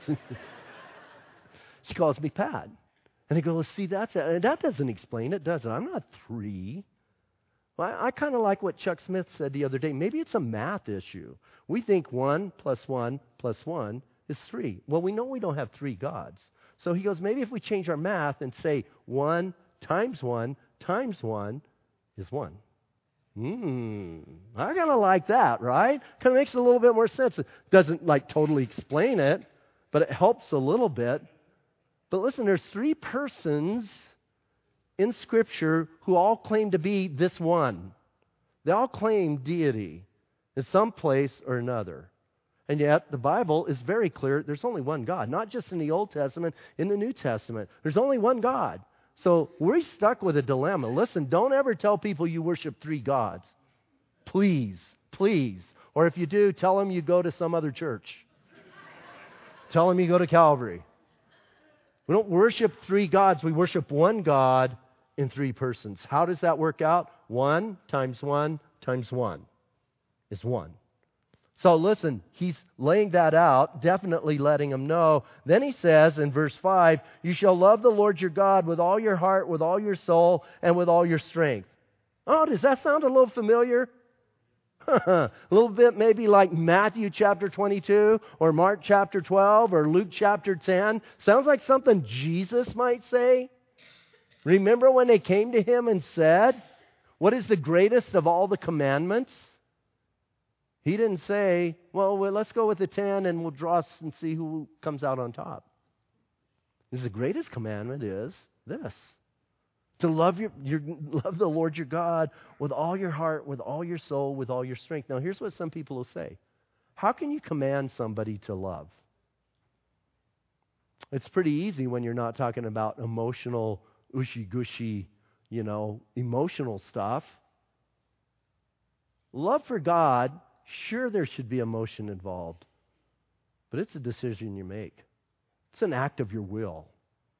me Pat. And I go, well, see, that doesn't explain it, does it? I'm not three. Well, I kind of like what Chuck Smith said the other day. Maybe it's a math issue. We think 1 + 1 + 1 is 3. Well, we know we don't have three gods. So he goes, maybe if we change our math and say 1 times 1 times 1 is 1. I kind of like that, right? Kind of makes a little bit more sense. It doesn't totally explain it, but it helps a little bit. But listen, there's three persons in Scripture who all claim to be this one. They all claim deity in some place or another. And yet, the Bible is very clear there's only one God. Not just in the Old Testament, in the New Testament. There's only one God. So we're stuck with a dilemma. Listen, don't ever tell people you worship three gods. Please, please. Or if you do, tell them you go to some other church. Tell them you go to Calvary. We don't worship three gods. We worship one God in three persons. How does that work out? 1 times 1 times 1 is 1. So listen, he's laying that out, definitely letting them know. Then he says in verse 5, you shall love the Lord your God with all your heart, with all your soul, and with all your strength. Oh, does that sound a little familiar? A little bit maybe like Matthew chapter 22 or Mark chapter 12 or Luke chapter 10. Sounds like something Jesus might say. Remember when they came to him and said, what is the greatest of all the commandments? He didn't say, well, let's go with the 10 and we'll draw and see who comes out on top. The greatest commandment is this. To love love the Lord your God with all your heart, with all your soul, with all your strength. Now, here's what some people will say. How can you command somebody to love? It's pretty easy when you're not talking about emotional, ushy-gushy, emotional stuff. Love for God, sure there should be emotion involved, but it's a decision you make. It's an act of your will.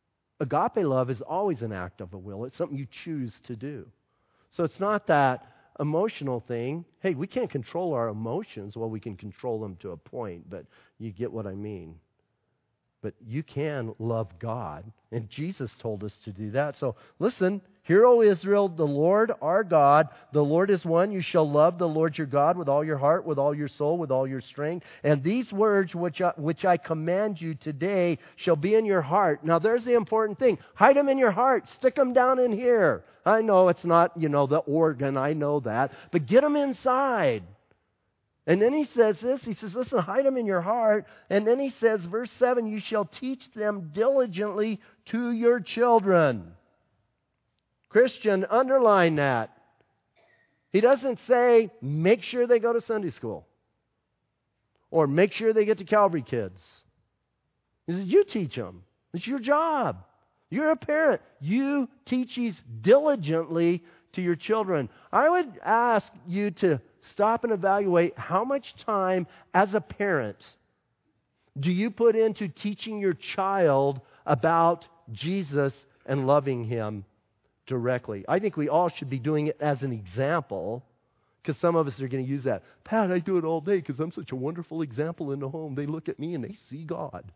Agape love is always an act of a will. It's something you choose to do. So it's not that emotional thing, hey, we can't control our emotions. Well, we can control them to a point, but you get what I mean. But you can love God, and Jesus told us to do that. So listen, hear, O Israel, the Lord our God, the Lord is one. You shall love the Lord your God with all your heart, with all your soul, with all your strength. And these words which I command you today shall be in your heart. Now there's the important thing. Hide them in your heart. Stick them down in here. I know it's not, the organ. I know that. But get them inside. And then he says this, he says, listen, hide them in your heart. And then he says, verse 7, you shall teach them diligently to your children. Christian, underline that. He doesn't say, make sure they go to Sunday school. Or make sure they get to Calvary Kids. He says, you teach them. It's your job. You're a parent. You teach these diligently to your children. I would ask you to stop and evaluate how much time as a parent do you put into teaching your child about Jesus and loving Him directly. I think we all should be doing it as an example, because some of us are going to use that. Pat, I do it all day because I'm such a wonderful example in the home. They look at me and they see God.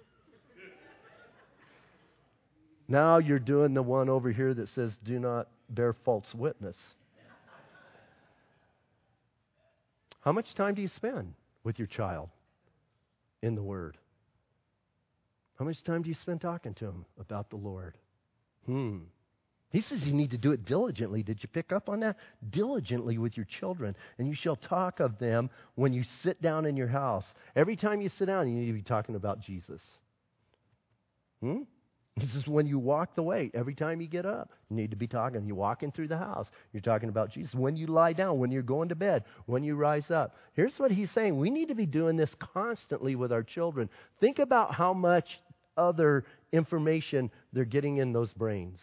Now you're doing the one over here that says, do not bear false witness. How much time do you spend with your child in the Word? How much time do you spend talking to him about the Lord? He says you need to do it diligently. Did you pick up on that? Diligently with your children. And you shall talk of them when you sit down in your house. Every time you sit down, you need to be talking about Jesus. This is when you walk the way. Every time you get up, you need to be talking. You're walking through the house. You're talking about Jesus. When you lie down, when you're going to bed, when you rise up. Here's what he's saying. We need to be doing this constantly with our children. Think about how much other information they're getting in those brains.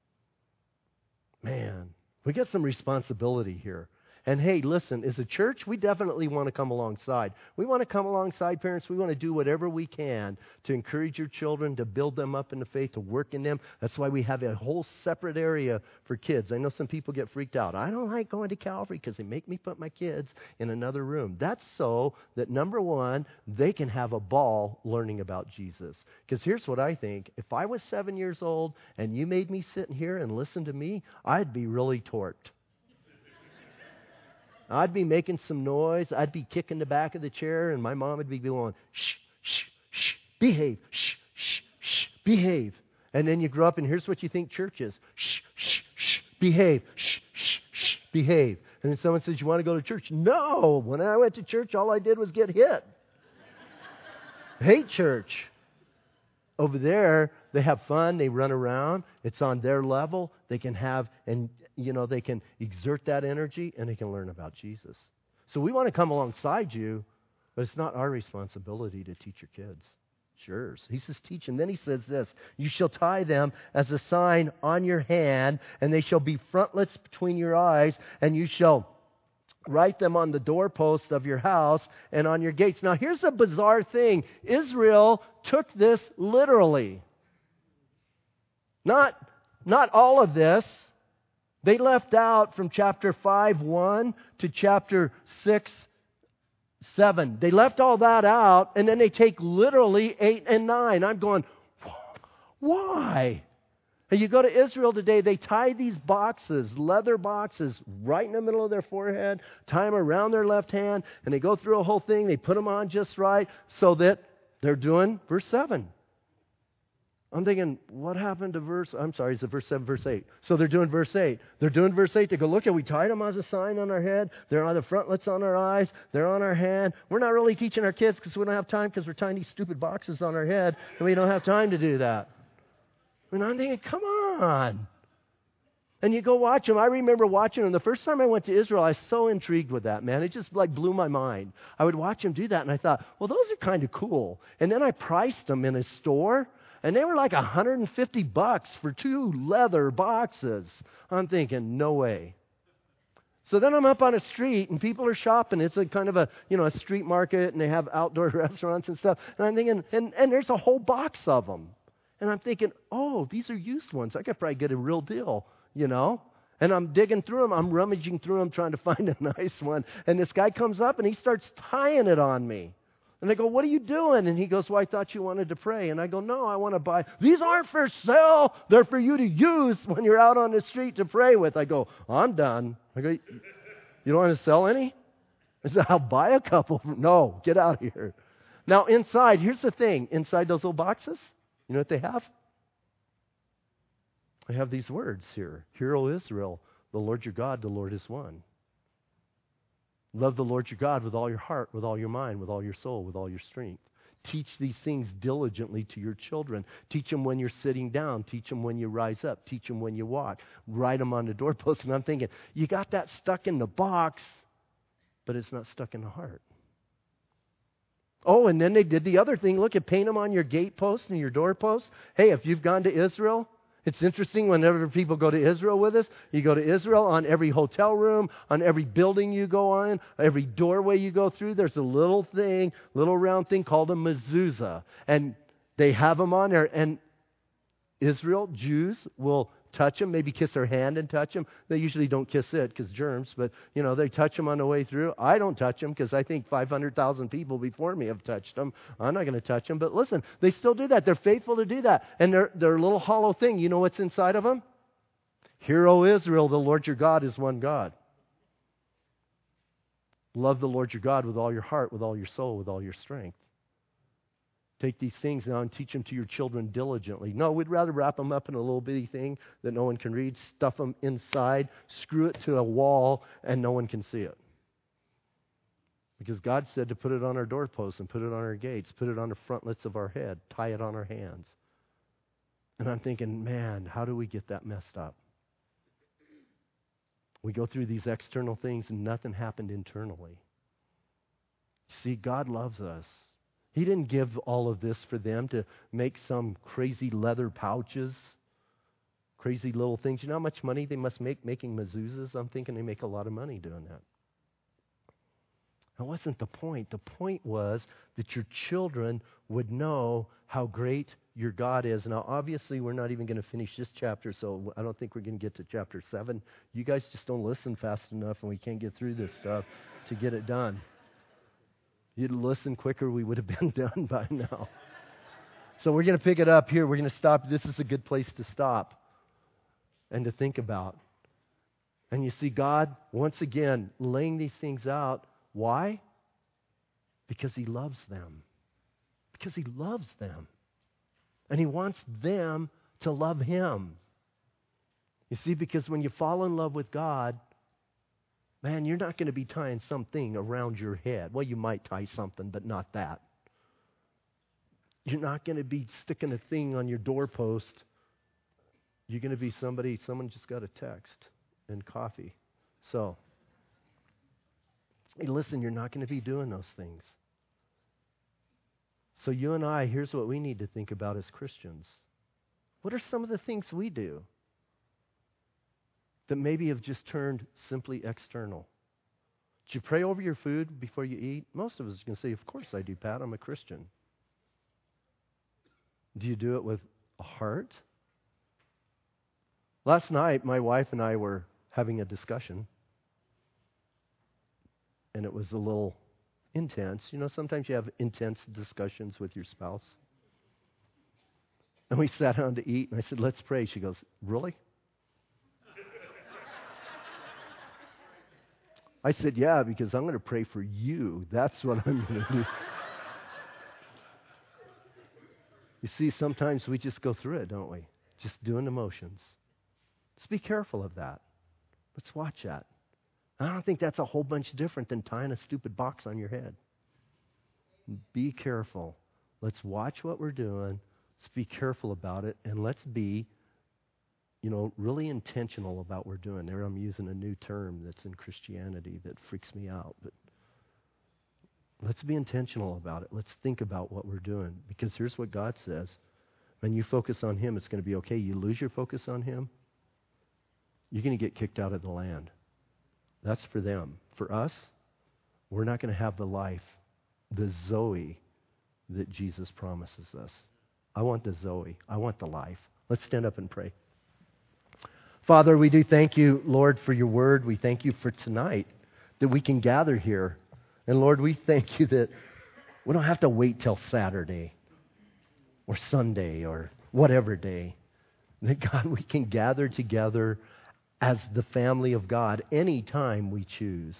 Man, we got some responsibility here. And hey, listen, as a church, we definitely want to come alongside. We want to come alongside parents. We want to do whatever we can to encourage your children, to build them up in the faith, to work in them. That's why we have a whole separate area for kids. I know some people get freaked out. I don't like going to Calvary because they make me put my kids in another room. That's so that, number one, they can have a ball learning about Jesus. Because here's what I think. If I was 7 years old and you made me sit here and listen to me, I'd be really torqued. I'd be making some noise. I'd be kicking the back of the chair, and my mom would be going, shh, shh, shh, behave, shh, shh, shh, behave. And then you grow up, and here's what you think church is. Shh, shh, shh, behave, shh, shh, shh, behave. And then someone says, you want to go to church? No. When I went to church, all I did was get hit. Hate church. Over there, they have fun. They run around. It's on their level. They can have, and they can exert that energy, and they can learn about Jesus. So we want to come alongside you, but it's not our responsibility to teach your kids. It's yours. He says teach them. Then he says this, you shall tie them as a sign on your hand, and they shall be frontlets between your eyes, and you shall write them on the doorposts of your house and on your gates. Now here's a bizarre thing. Israel took this literally. Not all of this. They left out from chapter 5:1 to chapter 6:7. They left all that out, and then they take literally 8 and 9. I'm going, why? And you go to Israel today, they tie these boxes, leather boxes, right in the middle of their forehead, tie them around their left hand, and they go through a whole thing. They put them on just right so that they're doing verse 7. I'm thinking, what happened to verse 7, verse 8. So they're doing verse 8. They're doing verse 8. They go, look, we tied them as a sign on our head. They're on the frontlets on our eyes. They're on our hand. We're not really teaching our kids because we don't have time because we're tying these stupid boxes on our head, and we don't have time to do that. And I'm thinking, come on. And you go watch them. I remember watching them. The first time I went to Israel, I was so intrigued with that, man. It just blew my mind. I would watch them do that, and I thought, well, those are kind of cool. And then I priced them in a store, and they were like $150 for 2 leather boxes. I'm thinking, no way. So then I'm up on a street, and people are shopping. It's a kind of a street market, and they have outdoor restaurants and stuff. And I'm thinking, and there's a whole box of them. And I'm thinking, oh, these are used ones. I could probably get a real deal, And I'm digging through them. I'm rummaging through them trying to find a nice one. And this guy comes up and he starts tying it on me. And I go, what are you doing? And he goes, well, I thought you wanted to pray. And I go, no, I want to buy. These aren't for sale. They're for you to use when you're out on the street to pray with. I go, I'm done. I go, you don't want to sell any? I said, I'll buy a couple. No, get out of here. Now, inside, here's the thing. Inside those little boxes, you know what they have? They have these words here. Hear, O Israel, the Lord your God, the Lord is one. Love the Lord your God with all your heart, with all your mind, with all your soul, with all your strength. Teach these things diligently to your children. Teach them when you're sitting down. Teach them when you rise up. Teach them when you walk. Write them on the doorpost. And I'm thinking, you got that stuck in the box, but it's not stuck in the heart. Oh, and then they did the other thing. Look, paint them on your gatepost and your doorpost. Hey, if you've gone to Israel, it's interesting whenever people go to Israel with us, you go to Israel, on every hotel room, on every building you go on, every doorway you go through, there's a little thing, little round thing called a mezuzah. And they have them on there. And Israel, Jews will touch them, maybe kiss their hand and touch them. They usually don't kiss it because germs, but, they touch them on the way through. I don't touch them because I think 500,000 people before me have touched them. I'm not going to touch them. But listen, they still do that. They're faithful to do that. And they're a little hollow thing. You know what's inside of them? Hear, O Israel, the Lord your God is one God. Love the Lord your God with all your heart, with all your soul, with all your strength. Take these things now and teach them to your children diligently. No, we'd rather wrap them up in a little bitty thing that no one can read, stuff them inside, screw it to a wall, and no one can see it. Because God said to put it on our doorposts and put it on our gates, put it on the frontlets of our head, tie it on our hands. And I'm thinking, man, how do we get that messed up? We go through these external things and nothing happened internally. See, God loves us. He didn't give all of this for them to make some crazy leather pouches, crazy little things. You know how much money they must make making mezuzahs? I'm thinking they make a lot of money doing that. That wasn't the point. The point was that your children would know how great your God is. Now, obviously, we're not even going to finish this chapter, so I don't think we're going to get to chapter 7. You guys just don't listen fast enough, and we can't get through this stuff to get it done. If you'd listen quicker, we would have been done by now. So we're going to pick it up here. We're going to stop. This is a good place to stop and to think about. And you see God, once again, laying these things out. Why? Because He loves them. Because He loves them. And He wants them to love Him. You see, because when you fall in love with God, man, you're not going to be tying something around your head. Well, you might tie something, but not that. You're not going to be sticking a thing on your doorpost. You're going to be someone just got a text and coffee. So, hey, listen, you're not going to be doing those things. So you and I, here's what we need to think about as Christians. What are some of the things we do that maybe have just turned simply external? Did you pray over your food before you eat? Most of us can say, of course I do, Pat. I'm a Christian. Do you do it with a heart? Last night, my wife and I were having a discussion, and it was a little intense. You know, sometimes you have intense discussions with your spouse. And we sat down to eat, and I said, let's pray. She goes, really? I said, yeah, because I'm going to pray for you. That's what I'm going to do. You see, sometimes we just go through it, don't we? Just doing the motions. Let's be careful of that. Let's watch that. I don't think that's a whole bunch different than tying a stupid box on your head. Be careful. Let's watch what we're doing. Let's be careful about it. And let's be, really intentional about what we're doing. There I'm using a new term that's in Christianity that freaks me out. But let's be intentional about it. Let's think about what we're doing. Because here's what God says. When you focus on Him, it's going to be okay. You lose your focus on Him, you're going to get kicked out of the land. That's for them. For us, we're not going to have the life, the Zoe that Jesus promises us. I want the Zoe. I want the life. Let's stand up and pray. Father, we do thank you, Lord, for your word. We thank you for tonight that we can gather here. And Lord, we thank you that we don't have to wait till Saturday or Sunday or whatever day. That, God, we can gather together as the family of God anytime we choose.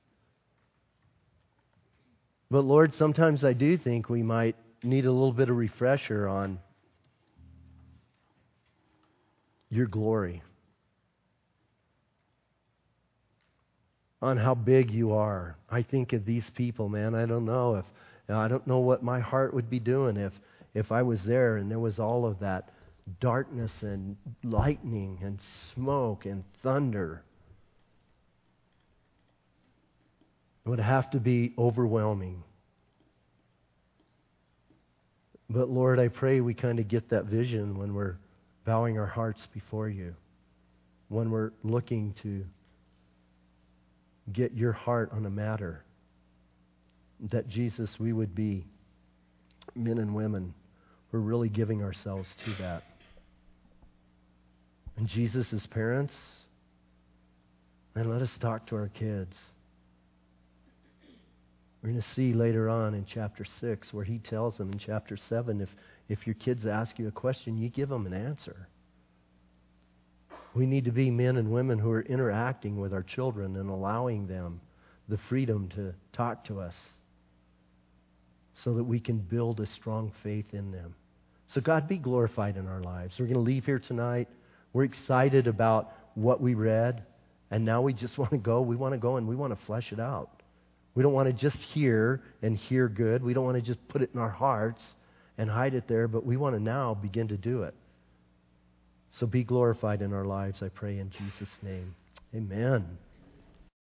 But Lord, sometimes I do think we might need a little bit of refresher on your glory, on how big you are. I think of these people, man. I don't know what my heart would be doing if I was there and there was all of that darkness and lightning and smoke and thunder. It would have to be overwhelming. But Lord, I pray we kind of get that vision when we're bowing our hearts before you, when we're looking to get your heart on a matter, that Jesus, we would be men and women who are really giving ourselves to that. And Jesus, as parents, and let us talk to our kids. We're going to see later on in chapter 6 where he tells them in chapter 7, if your kids ask you a question, you give them an answer. We need to be men and women who are interacting with our children and allowing them the freedom to talk to us so that we can build a strong faith in them. So God, be glorified in our lives. We're going to leave here tonight. We're excited about what we read, and now we just want to go. We want to go and we want to flesh it out. We don't want to just hear and hear good. We don't want to just put it in our hearts and hide it there, but we want to now begin to do it. So be glorified in our lives, I pray in Jesus' name. Amen.